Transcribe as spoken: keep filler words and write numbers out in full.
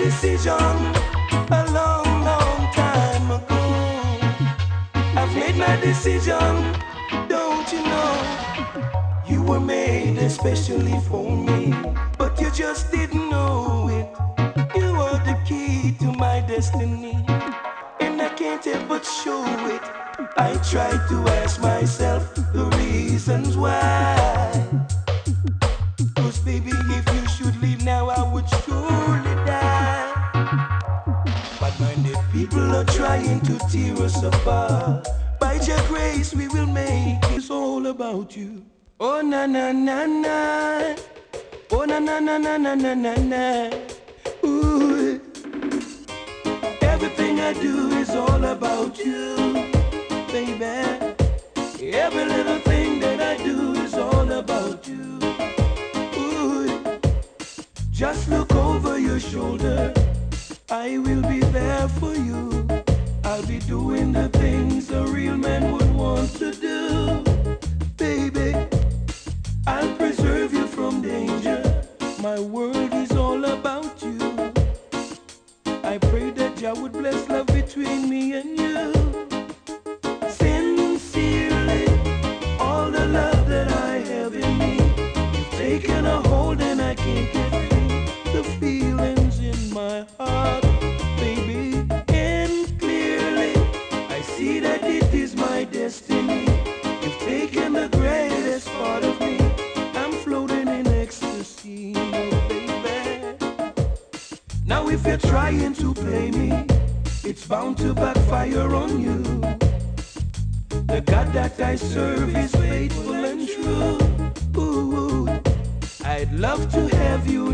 decision a long, long time ago. I've made my decision, don't you know? You were made especially for me, but you just didn't know it. You are the key to my destiny, and I can't help but show it. I try to ask myself the reasons why. Cause baby, if you should leave now, I would surely die. Bad-minded people are trying to tear us apart. By your grace we will make it. It's all about you. Oh na na na na. Oh na na na na na na na na. Ooh. Everything I do is all about you, baby. Every little thing that I do is all about you. Ooh. Just look over your shoulder, I will be there for you. I'll be doing the things a real man would want to do. Baby, I'll preserve you from danger. My world is all about you. I pray that Jah would bless love between me and you. Sincerely, all the love that I have in me, you've taken a hold and I can't get free. The feelings in my heart, baby, and clearly I see that it is my destiny. You've taken the greatest part of me. I'm floating in ecstasy, oh baby. Now if you're trying to play me, it's bound to backfire on you. The God that I serve is faithful and true. Ooh, I'd love to have you